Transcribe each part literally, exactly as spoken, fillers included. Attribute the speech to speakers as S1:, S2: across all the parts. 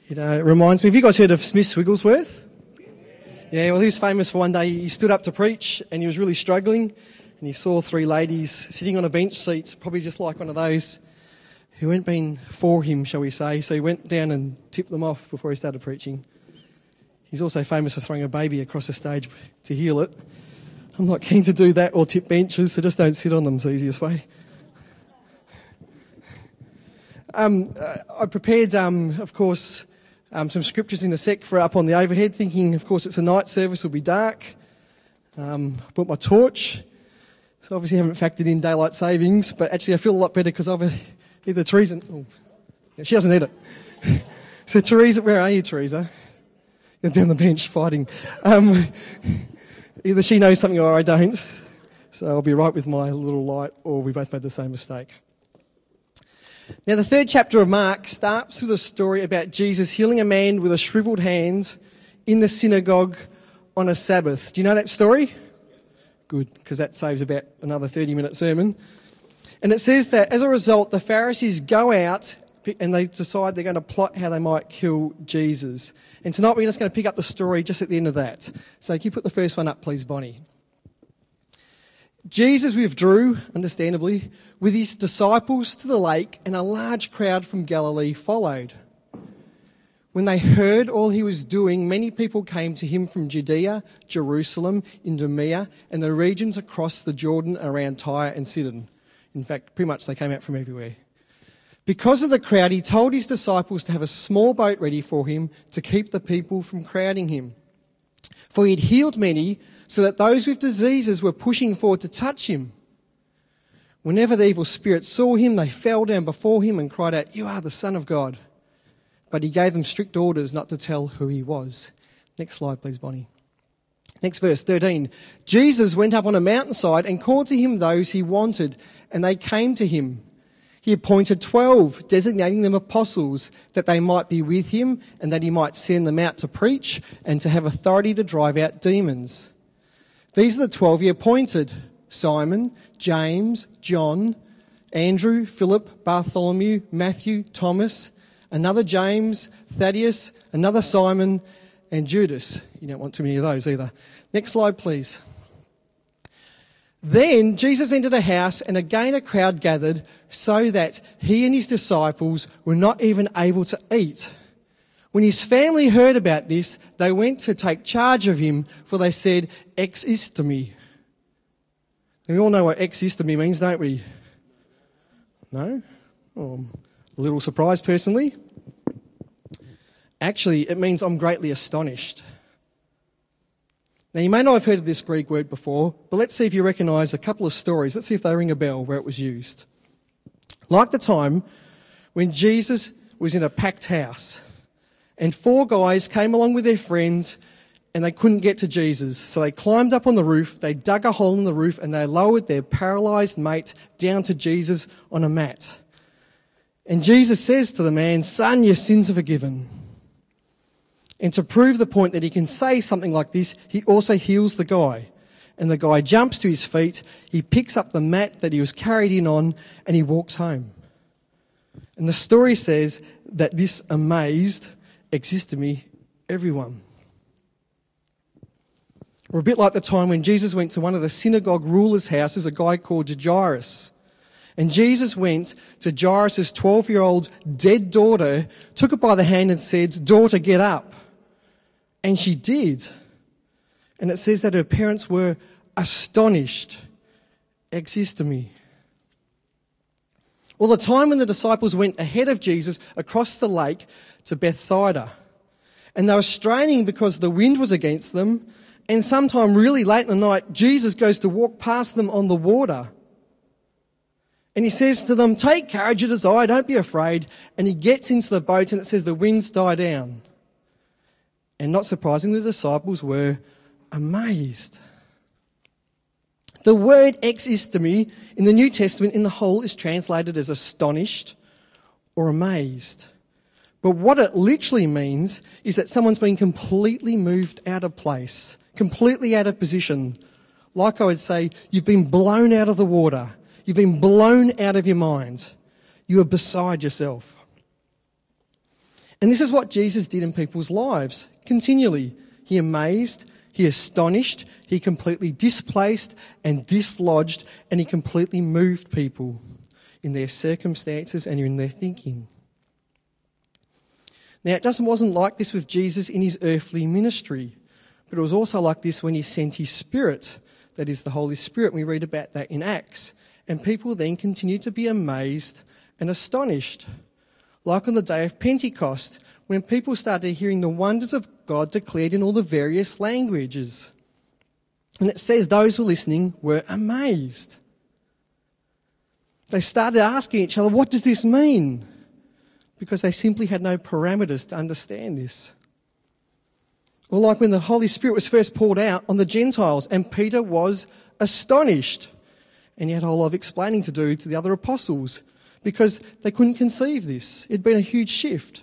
S1: It uh, reminds me, have you guys heard of Smith Wigglesworth? Yeah, well, he was famous for one day. He stood up to preach and he was really struggling, and he saw three ladies sitting on a bench seat, probably just like one of those, who hadn't been for him, shall we say. So he went down and tipped them off before he started preaching. He's also famous for throwing a baby across the stage to heal it. I'm not keen to do that or tip benches, so just don't sit on them. It's the easiest way. Um, uh, I prepared, um, of course, um, some scriptures in the sec for up on the overhead, thinking, of course, it's a night service, it'll be dark. Um, I brought my torch. So obviously I haven't factored in daylight savings, but actually I feel a lot better because I've either Teresa... Oh, yeah, she doesn't need it. So Teresa, where are you, Teresa? You're down the bench fighting. Um, either she knows something or I don't. So I'll be right with my little light, or we both made the same mistake. Now, the third chapter of Mark starts with a story about Jesus healing a man with a shriveled hand in the synagogue on a Sabbath. Do you know that story? Good, because that saves about another thirty-minute sermon. And it says that as a result, the Pharisees go out and they decide they're going to plot how they might kill Jesus. And tonight we're just going to pick up the story just at the end of that. So can you put the first one up, please, Bonnie? Jesus withdrew, understandably, with his disciples to the lake, and a large crowd from Galilee followed. When they heard all he was doing, many people came to him from Judea, Jerusalem, Idumea, and the regions across the Jordan around Tyre and Sidon. In fact, pretty much they came out from everywhere. Because of the crowd, he told his disciples to have a small boat ready for him to keep the people from crowding him. For he had healed many, so that those with diseases were pushing forward to touch him. Whenever the evil spirits saw him, they fell down before him and cried out, "You are the Son of God." But he gave them strict orders not to tell who he was. Next slide, please, Bonnie. Next verse, thirteen. Jesus went up on a mountainside and called to him those he wanted, and they came to him. He appointed twelve, designating them apostles, that they might be with him and that he might send them out to preach and to have authority to drive out demons. These are the twelve he appointed: Simon, James, John, Andrew, Philip, Bartholomew, Matthew, Thomas, another James, Thaddeus, another Simon, and Judas. You don't want too many of those either. Next slide, please. Then Jesus entered a house, and again a crowd gathered, so that he and his disciples were not even able to eat. When his family heard about this, they went to take charge of him, for they said, "Ex ist me." We all know what ex ist me means, don't we? No? Oh, I'm a little surprised personally. Actually, it means I'm greatly astonished. Now, you may not have heard of this Greek word before, but let's see if you recognise a couple of stories. Let's see if they ring a bell where it was used. Like the time when Jesus was in a packed house and four guys came along with their friends and they couldn't get to Jesus. So they climbed up on the roof, they dug a hole in the roof, and they lowered their paralysed mate down to Jesus on a mat. And Jesus says to the man, "Son, your sins are forgiven." And to prove the point that he can say something like this, he also heals the guy. And the guy jumps to his feet, he picks up the mat that he was carried in on, and he walks home. And the story says that this amazed, existemi, everyone. Or a bit like the time when Jesus went to one of the synagogue rulers' houses, a guy called Jairus. And Jesus went to Jairus' twelve-year-old dead daughter, took her by the hand and said, "Daughter, get up." And she did. And it says that her parents were astonished. Existemi. Well, the time when the disciples went ahead of Jesus across the lake to Bethsaida. And they were straining because the wind was against them. And sometime really late in the night, Jesus goes to walk past them on the water. And he says to them, "Take courage, it is I, don't be afraid." And he gets into the boat and it says the winds die down. And not surprisingly, the disciples were amazed. The word existemi in the New Testament in the whole is translated as astonished or amazed. But what it literally means is that someone's been completely moved out of place, completely out of position. Like I would say, you've been blown out of the water. You've been blown out of your mind. You are beside yourself. And this is what Jesus did in people's lives continually. He amazed, he astonished, he completely displaced and dislodged, and he completely moved people in their circumstances and in their thinking. Now, it just wasn't like this with Jesus in his earthly ministry, but it was also like this when he sent his Spirit, that is the Holy Spirit. We read about that in Acts. And people then continued to be amazed and astonished. Like on the day of Pentecost, when people started hearing the wonders of God declared in all the various languages. And it says those who were listening were amazed. They started asking each other, what does this mean? Because they simply had no parameters to understand this. Or like when the Holy Spirit was first poured out on the Gentiles and Peter was astonished. And he had a whole lot of explaining to do to the other apostles because they couldn't conceive this. It'd been a huge shift.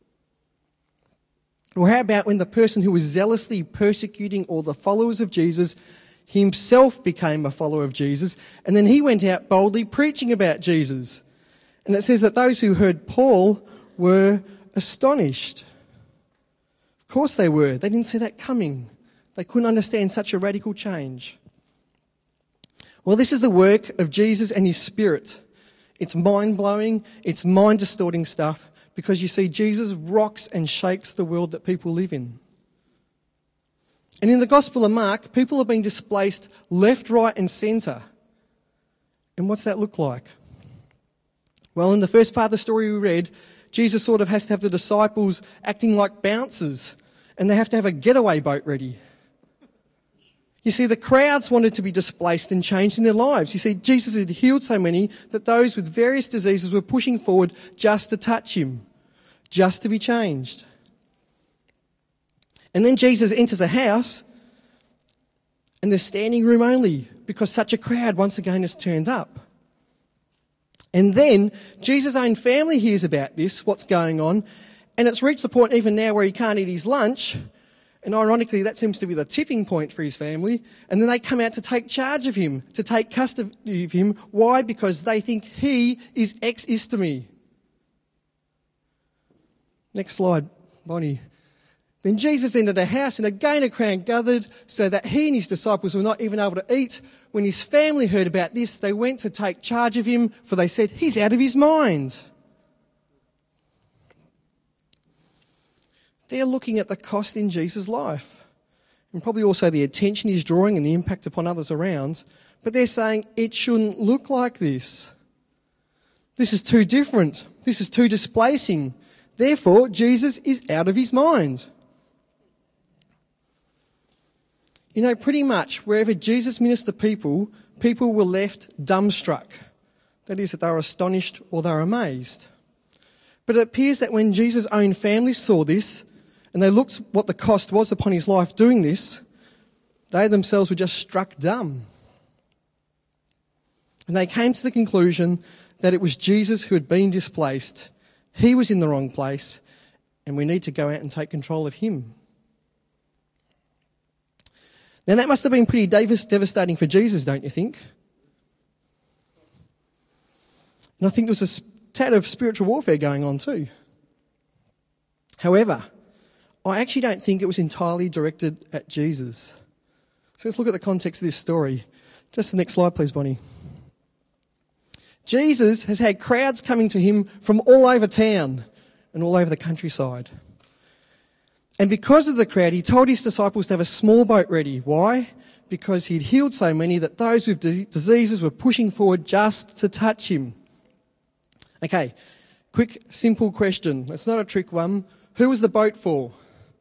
S1: Or how about when the person who was zealously persecuting all the followers of Jesus himself became a follower of Jesus, and then he went out boldly preaching about Jesus. And it says that those who heard Paul were astonished. Of course they were. They didn't see that coming. They couldn't understand such a radical change. Well, this is the work of Jesus and his Spirit. It's mind-blowing, it's mind-distorting stuff, because you see, Jesus rocks and shakes the world that people live in. And in the Gospel of Mark, people are being displaced left, right and centre. And what's that look like? Well, in the first part of the story we read, Jesus sort of has to have the disciples acting like bouncers, and they have to have a getaway boat ready. You see, the crowds wanted to be displaced and changed in their lives. You see, Jesus had healed so many that those with various diseases were pushing forward just to touch him, just to be changed. And then Jesus enters a house, and there's standing room only because such a crowd once again has turned up. And then Jesus' own family hears about this, what's going on, and it's reached the point even now where he can't eat his lunch. And ironically, that seems to be the tipping point for his family. And then they come out to take charge of him, to take custody of him. Why? Because they think he is ex-istemi. Next slide, Bonnie. Then Jesus entered a house, and again a crowd gathered, so that he and his disciples were not even able to eat. When his family heard about this, they went to take charge of him, for they said, he's out of his mind. They're looking at the cost in Jesus' life, and probably also the attention he's drawing and the impact upon others around, but they're saying it shouldn't look like this. This is too different. This is too displacing. Therefore, Jesus is out of his mind. You know, pretty much wherever Jesus ministered to people, people were left dumbstruck. That is, that they were astonished or they were amazed. But it appears that when Jesus' own family saw this, and they looked what the cost was upon his life doing this, they themselves were just struck dumb. And they came to the conclusion that it was Jesus who had been displaced. He was in the wrong place, and we need to go out and take control of him. Now that must have been pretty devastating for Jesus, don't you think? And I think there was a tad of spiritual warfare going on too. However, I actually don't think it was entirely directed at Jesus. So let's look at the context of this story. Just the next slide, please, Bonnie. Jesus has had crowds coming to him from all over town and all over the countryside. And because of the crowd, he told his disciples to have a small boat ready. Why? Because he'd healed so many that those with diseases were pushing forward just to touch him. Okay, quick, simple question. It's not a trick one. Who was the boat for?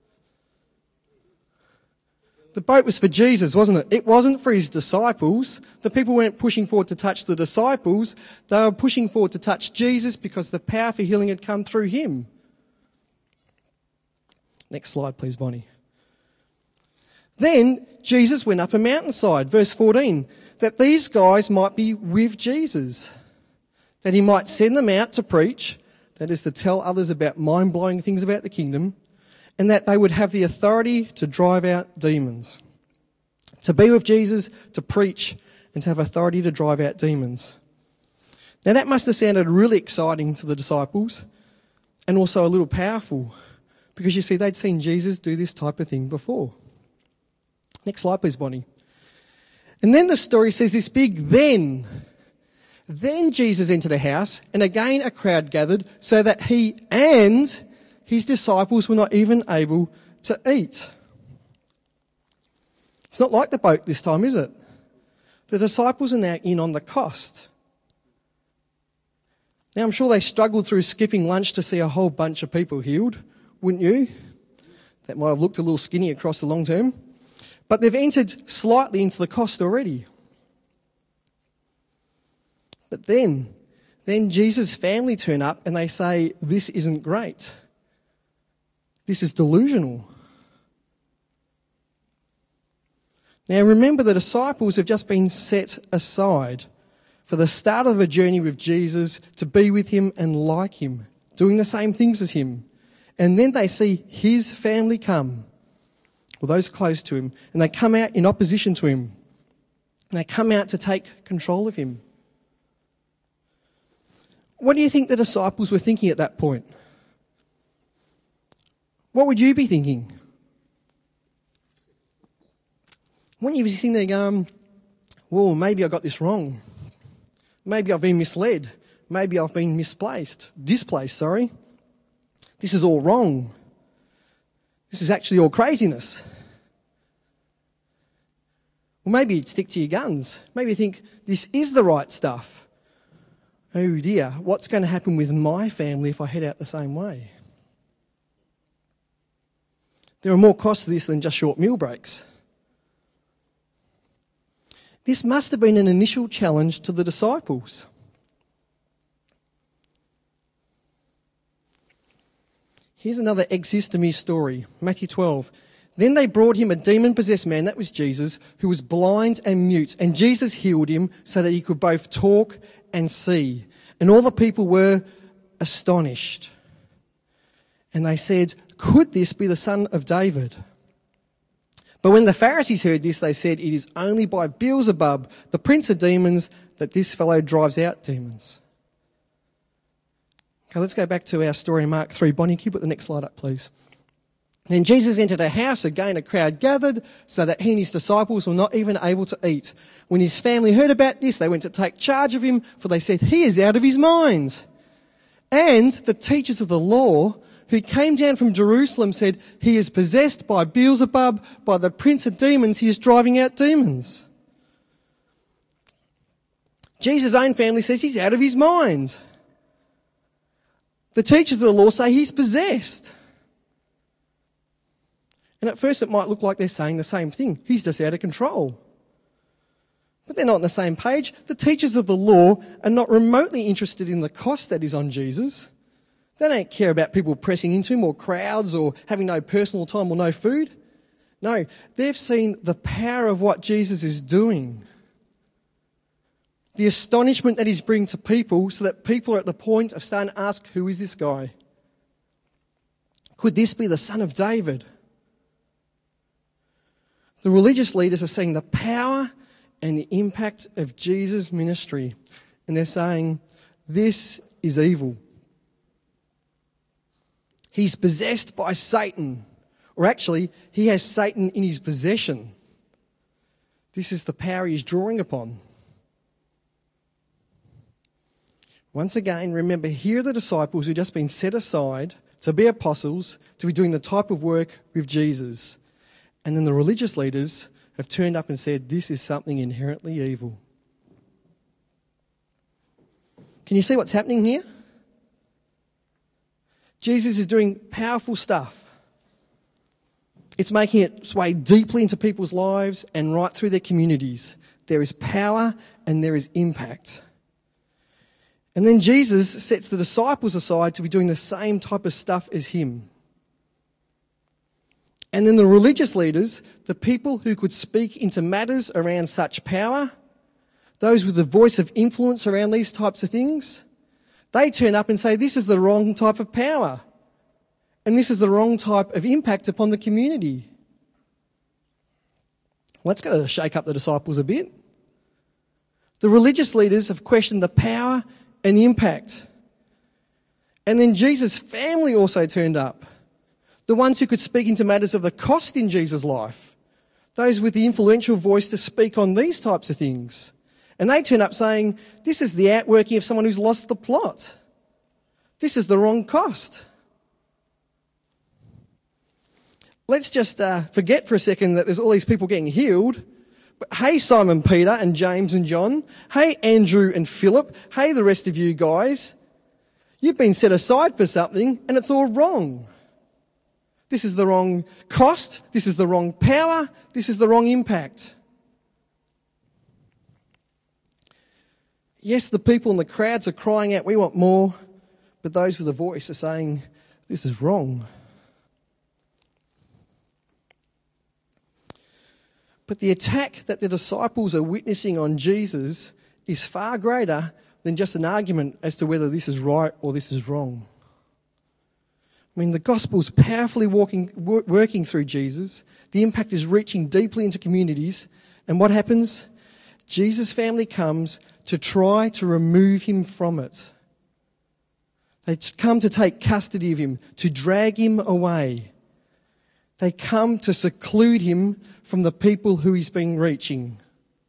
S1: The boat was for Jesus, wasn't it? It wasn't for his disciples. The people weren't pushing forward to touch the disciples. They were pushing forward to touch Jesus because the power for healing had come through him. Next slide, please, Bonnie. Then Jesus went up a mountainside, verse fourteen, that these guys might be with Jesus, that he might send them out to preach, that is to tell others about mind-blowing things about the kingdom, and that they would have the authority to drive out demons. To be with Jesus, to preach, and to have authority to drive out demons. Now that must have sounded really exciting to the disciples, and also a little powerful, because you see, they'd seen Jesus do this type of thing before. Next slide, please, Bonnie. And then the story says this big then. Then Jesus entered a house, and again a crowd gathered, so that he and his disciples were not even able to eat. It's not like the boat this time, is it? The disciples are now in on the cost. Now, I'm sure they struggled through skipping lunch to see a whole bunch of people healed, wouldn't you? That might have looked a little skinny across the long term. But they've entered slightly into the cost already. But then, then Jesus' family turn up and they say, this isn't great. This is delusional. Now remember, the disciples have just been set aside for the start of a journey with Jesus, to be with him and like him, doing the same things as him. And then they see his family come, or those close to him, and they come out in opposition to him. And they come out to take control of him. What do you think the disciples were thinking at that point? What would you be thinking? Wouldn't you be sitting there going, well, maybe I got this wrong. Maybe I've been misled. Maybe I've been misplaced. Displaced, sorry. This is all wrong. This is actually all craziness. Or maybe you'd stick to your guns. Maybe you think, this is the right stuff. Oh dear, what's going to happen with my family if I head out the same way? There are more costs to this than just short meal breaks. This must have been an initial challenge to the disciples. Here's another existe me story, Matthew twelve. Then they brought him a demon-possessed man, that was Jesus, who was blind and mute, and Jesus healed him so that he could both talk and see. And all the people were astonished. And they said, could this be the son of David? But when the Pharisees heard this, they said, it is only by Beelzebub, the prince of demons, that this fellow drives out demons. Okay, let's go back to our story in Mark three. Bonnie, can you put the next slide up, please? Then Jesus entered a house. Again, a crowd gathered, so that he and his disciples were not even able to eat. When his family heard about this, they went to take charge of him, for they said, he is out of his mind. And the teachers of the law, who came down from Jerusalem, said, he is possessed by Beelzebub, by the prince of demons, he is driving out demons. Jesus' own family says he's out of his mind. The teachers of the law say he's possessed. And at first it might look like they're saying the same thing. He's just out of control. But they're not on the same page. The teachers of the law are not remotely interested in the cost that is on Jesus. They don't care about people pressing into him or crowds or having no personal time or no food. No, they've seen the power of what Jesus is doing. The astonishment that he's bringing to people, so that people are at the point of starting to ask, who is this guy? Could this be the son of David? The religious leaders are seeing the power and the impact of Jesus' ministry. And they're saying, this is evil. He's possessed by Satan. Or actually, he has Satan in his possession. This is the power he's drawing upon. Once again, remember, here are the disciples who've just been set aside to be apostles, to be doing the type of work with Jesus. And then the religious leaders have turned up and said, this is something inherently evil. Can you see what's happening here? Jesus is doing powerful stuff. It's making its way deeply into people's lives and right through their communities. There is power and there is impact. And then Jesus sets the disciples aside to be doing the same type of stuff as him. And then the religious leaders, the people who could speak into matters around such power, those with the voice of influence around these types of things, they turn up and say, this is the wrong type of power. And this is the wrong type of impact upon the community. Well, that's going to shake up the disciples a bit. The religious leaders have questioned the power and impact. And then Jesus' family also turned up. The ones who could speak into matters of the cost in Jesus' life. Those with the influential voice to speak on these types of things. And they turn up saying, this is the outworking of someone who's lost the plot. This is the wrong cost. Let's just uh, forget for a second that there's all these people getting healed. But hey, Simon Peter and James and John. Hey, Andrew and Philip. Hey, the rest of you guys. You've been set aside for something and it's all wrong. This is the wrong cost. This is the wrong power. This is the wrong impact. Yes, the people in the crowds are crying out, we want more. But those with a voice are saying, this is wrong. But the attack that the disciples are witnessing on Jesus is far greater than just an argument as to whether this is right or this is wrong. I mean, the gospel's powerfully walking, working through Jesus. The impact is reaching deeply into communities. And what happens? Jesus' family comes to try to remove him from it. They come to take custody of him, to drag him away. They come to seclude him from the people who he's been reaching.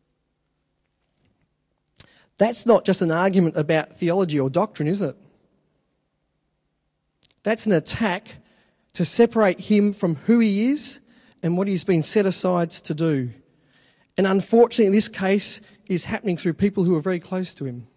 S1: That's not just an argument about theology or doctrine, is it? That's an attack to separate him from who he is and what he's been set aside to do. And unfortunately, in this case, is happening through people who are very close to him.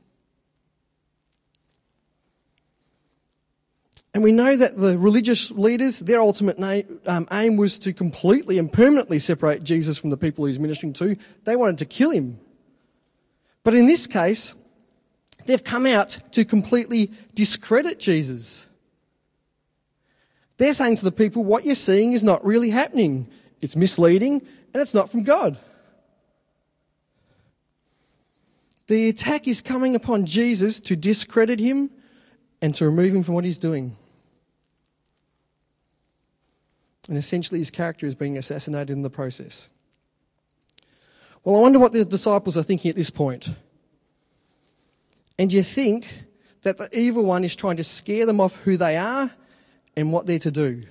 S1: And we know that the religious leaders, their ultimate aim was to completely and permanently separate Jesus from the people he's ministering to. They wanted to kill him. But in this case, they've come out to completely discredit Jesus. They're saying to the people, what you're seeing is not really happening. It's misleading and it's not from God. The attack is coming upon Jesus to discredit him and to remove him from what he's doing. And essentially his character is being assassinated in the process. Well, I wonder what the disciples are thinking at this point. And you think that the evil one is trying to scare them off who they are and what they're to do.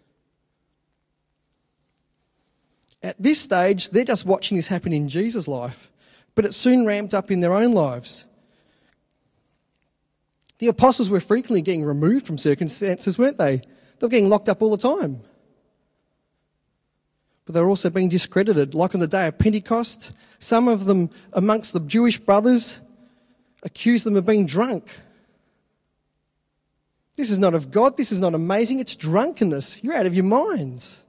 S1: At this stage, they're just watching this happen in Jesus' life, but it soon ramped up in their own lives. The apostles were frequently getting removed from circumstances, weren't they? They were getting locked up all the time. But they were also being discredited, like on the day of Pentecost. Some of them amongst the Jewish brothers accused them of being drunk. This is not of God, this is not amazing, it's drunkenness. You're out of your minds.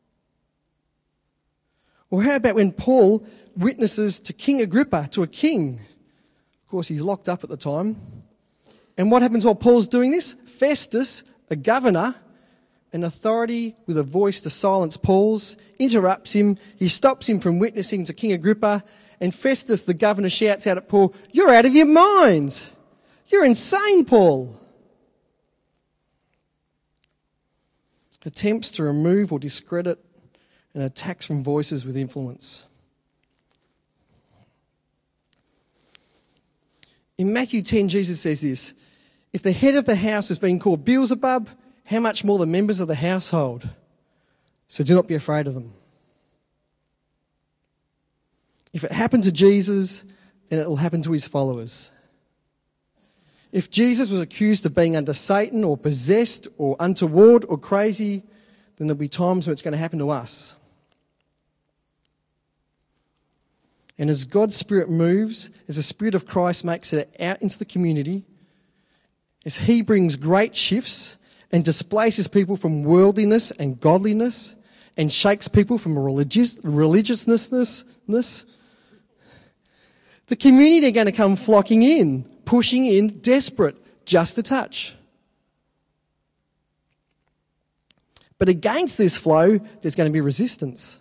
S1: Or how about when Paul witnesses to King Agrippa, to a king? Of course, he's locked up at the time. And what happens while Paul's doing this? Festus, a governor, an authority with a voice to silence Paul's, interrupts him. He stops him from witnessing to King Agrippa. And Festus, the governor, shouts out at Paul, "You're out of your mind. You're insane, Paul." Attempts to remove or discredit and attacks from voices with influence. In Matthew ten, Jesus says this, "If the head of the house has been called Beelzebub, how much more the members of the household? So do not be afraid of them." If it happened to Jesus, then it will happen to his followers. If Jesus was accused of being under Satan or possessed or untoward or crazy, then there'll be times when it's going to happen to us. And as God's Spirit moves, as the Spirit of Christ makes it out into the community, as he brings great shifts and displaces people from worldliness and godliness and shakes people from religious, religiousness, the community are going to come flocking in, pushing in, desperate, just a touch. But against this flow, there's going to be resistance.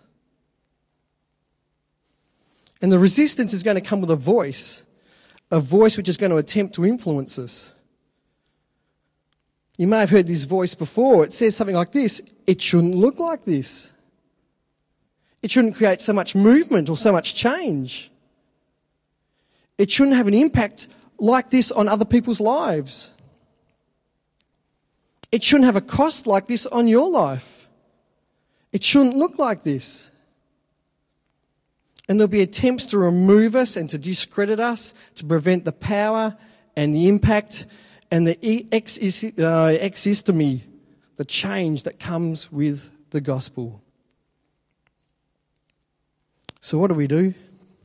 S1: And the resistance is going to come with a voice, a voice which is going to attempt to influence us. You may have heard this voice before. It says something like this: it shouldn't look like this. It shouldn't create so much movement or so much change. It shouldn't have an impact like this on other people's lives. It shouldn't have a cost like this on your life. It shouldn't look like this. And there'll be attempts to remove us and to discredit us, to prevent the power and the impact and the existemy, the change that comes with the gospel. So what do we do?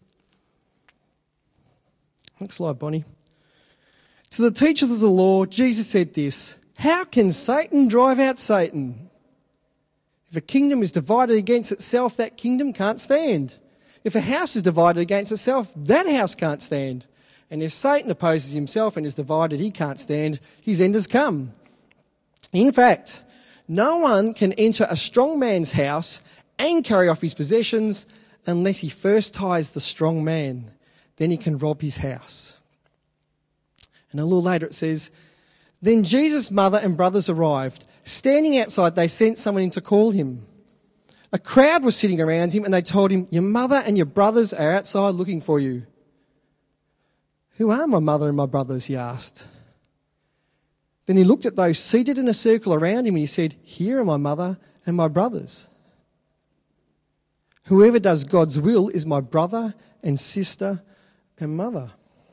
S1: Next slide, Bonnie. To the teachers of the law, Jesus said this: how can Satan drive out Satan? If a kingdom is divided against itself, that kingdom can't stand. If a house is divided against itself, that house can't stand. And if Satan opposes himself and is divided, he can't stand. His end has come. In fact, no one can enter a strong man's house and carry off his possessions unless he first ties the strong man. Then he can rob his house. And a little later it says, then Jesus' mother and brothers arrived. Standing outside, they sent someone in to call him. A crowd was sitting around him and they told him, your mother and your brothers are outside looking for you. Who are my mother and my brothers? He asked. Then he looked at those seated in a circle around him and he said, here are my mother and my brothers. Whoever does God's will is my brother and sister and mother.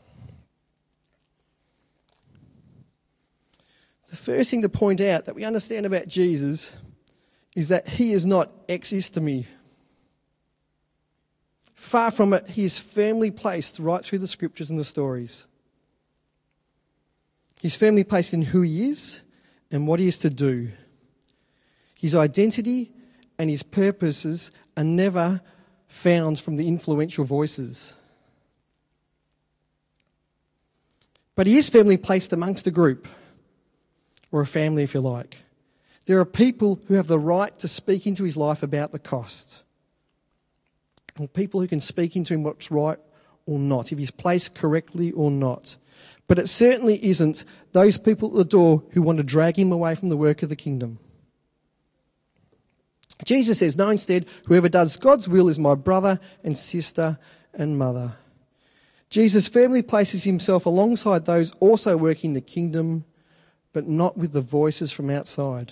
S1: The first thing to point out that we understand about Jesus is that he is not ex-istemi. Far from it, he is firmly placed right through the scriptures and the stories. He's firmly placed in who he is and what he is to do. His identity and his purposes are never found from the influential voices. But he is firmly placed amongst a group, or a family if you like. There are people who have the right to speak into his life about the cost. Or people who can speak into him what's right or not, if he's placed correctly or not. But it certainly isn't those people at the door who want to drag him away from the work of the kingdom. Jesus says, no, instead, whoever does God's will is my brother and sister and mother. Jesus firmly places himself alongside those also working the kingdom, but not with the voices from outside.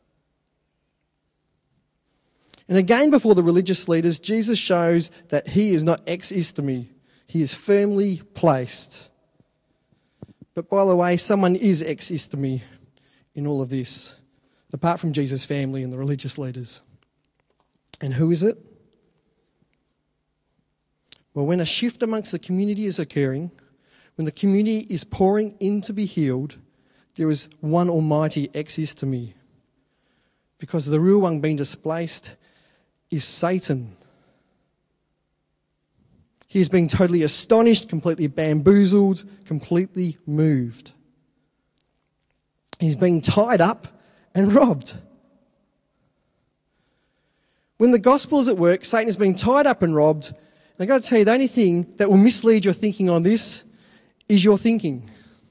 S1: And again, before the religious leaders, Jesus shows that he is not ex-istemi. He is firmly placed. But by the way, someone is ex-istemi in all of this, apart from Jesus' family and the religious leaders. And who is it? Well, when a shift amongst the community is occurring, when the community is pouring in to be healed, there is one almighty ex-istemi. Because the real one being displaced is Satan. He is being totally astonished, completely bamboozled, completely moved. He's being tied up and robbed. When the gospel is at work, Satan is being tied up and robbed. And I've got to tell you, the only thing that will mislead your thinking on this is your thinking.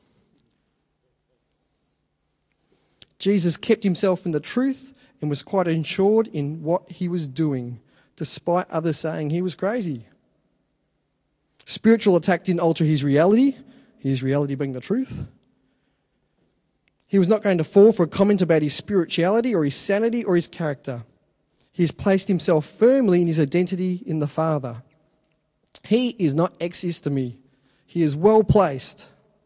S1: Jesus kept himself in the truth and was quite assured in what he was doing, despite others saying he was crazy. Spiritual attack didn't alter his reality, his reality being the truth. He was not going to fall for a comment about his spirituality or his sanity or his character. He has placed himself firmly in his identity in the Father. He is not ex-istemi. He is well placed.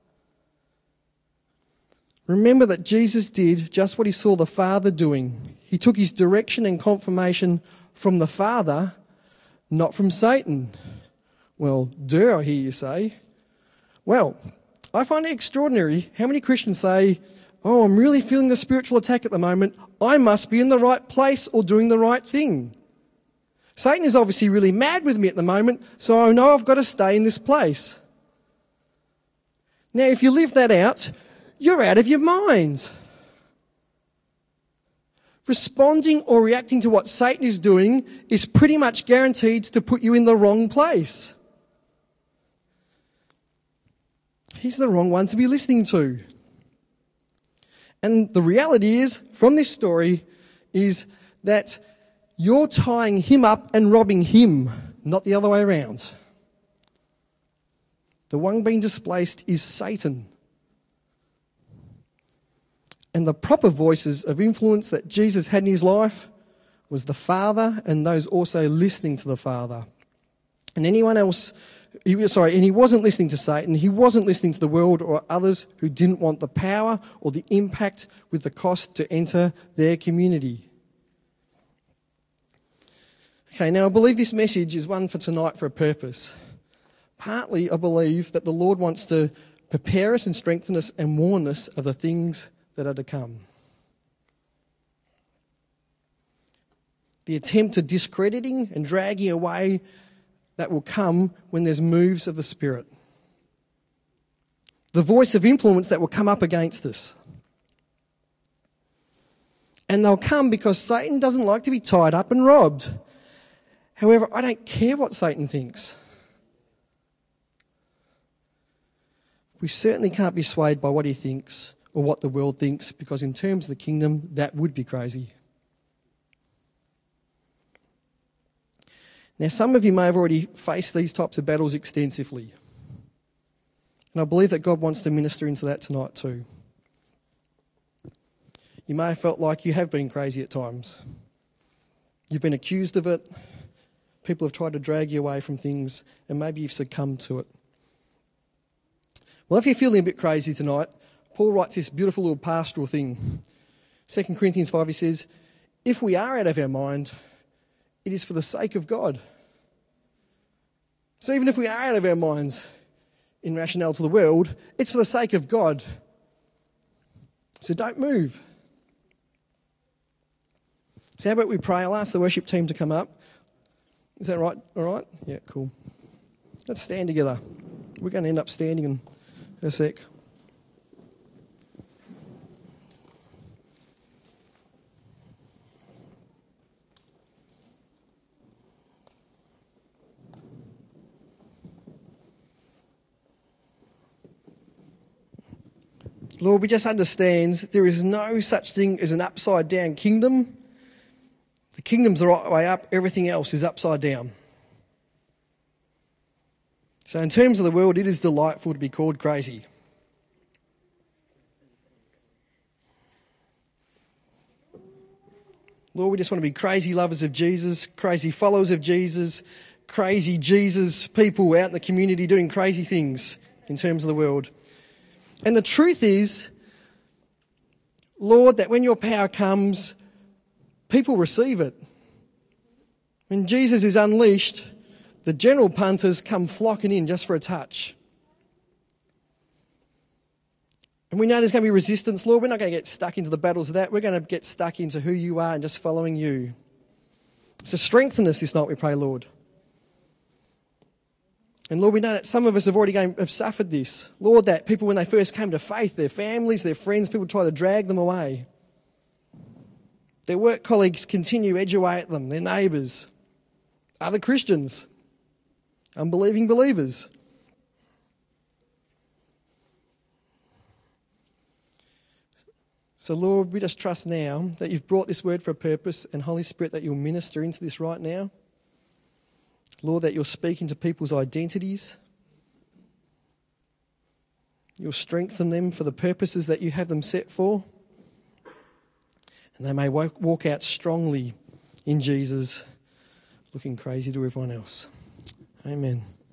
S1: Remember that Jesus did just what he saw the Father doing. He took his direction and confirmation from the Father, not from Satan. Well, duh, I hear you say. Well, I find it extraordinary how many Christians say, oh, I'm really feeling the spiritual attack at the moment. I must be in the right place or doing the right thing. Satan is obviously really mad with me at the moment, so I know I've got to stay in this place. Now, if you live that out, you're out of your mind. Responding or reacting to what Satan is doing is pretty much guaranteed to put you in the wrong place. He's the wrong one to be listening to. And the reality is, from this story, is that you're tying him up and robbing him, not the other way around. The one being displaced is Satan. And the proper voices of influence that Jesus had in his life was the Father and those also listening to the Father. And anyone else, he, sorry, and he wasn't listening to Satan, he wasn't listening to the world or others who didn't want the power or the impact with the cost to enter their community. Okay, now I believe this message is one for tonight for a purpose. Partly, I believe that the Lord wants to prepare us and strengthen us and warn us of the things that are to come. The attempt at discrediting and dragging away that will come when there's moves of the Spirit. The voice of influence that will come up against us. And they'll come because Satan doesn't like to be tied up and robbed. However, I don't care what Satan thinks. We certainly can't be swayed by what he thinks or what the world thinks, because in terms of the kingdom, that would be crazy. Now, some of you may have already faced these types of battles extensively. And I believe that God wants to minister into that tonight too. You may have felt like you have been crazy at times. You've been accused of it. People have tried to drag you away from things, and maybe you've succumbed to it. Well, if you're feeling a bit crazy tonight, Paul writes this beautiful little pastoral thing. Second Corinthians five, he says, if we are out of our mind, it is for the sake of God. So even if we are out of our minds in rationale to the world, it's for the sake of God. So don't move. So how about we pray? I'll ask the worship team to come up. Is that right? All right? Yeah, cool. Let's stand together. We're going to end up standing in a sec. Lord, we just understand there is no such thing as an upside down kingdom. The kingdom's the right way up, everything else is upside down. So in terms of the world, it is delightful to be called crazy. Lord, we just want to be crazy lovers of Jesus, crazy followers of Jesus, crazy Jesus people out in the community doing crazy things in terms of the world. And the truth is, Lord, that when your power comes, people receive it. When Jesus is unleashed, the general punters come flocking in just for a touch. And we know there's going to be resistance, Lord. We're not going to get stuck into the battles of that. We're going to get stuck into who you are and just following you. So strengthen us this night, we pray, Lord. And Lord, we know that some of us have already going, have suffered this. Lord, that people, when they first came to faith, their families, their friends, people try to drag them away. Their work colleagues continue to edge away at them, their neighbours, other Christians, unbelieving believers. So Lord, we just trust now that you've brought this word for a purpose, and Holy Spirit, that you'll minister into this right now. Lord, that you're speaking to people's identities. You'll strengthen them for the purposes that you have them set for. And they may walk, walk out strongly in Jesus, looking crazy to everyone else. Amen.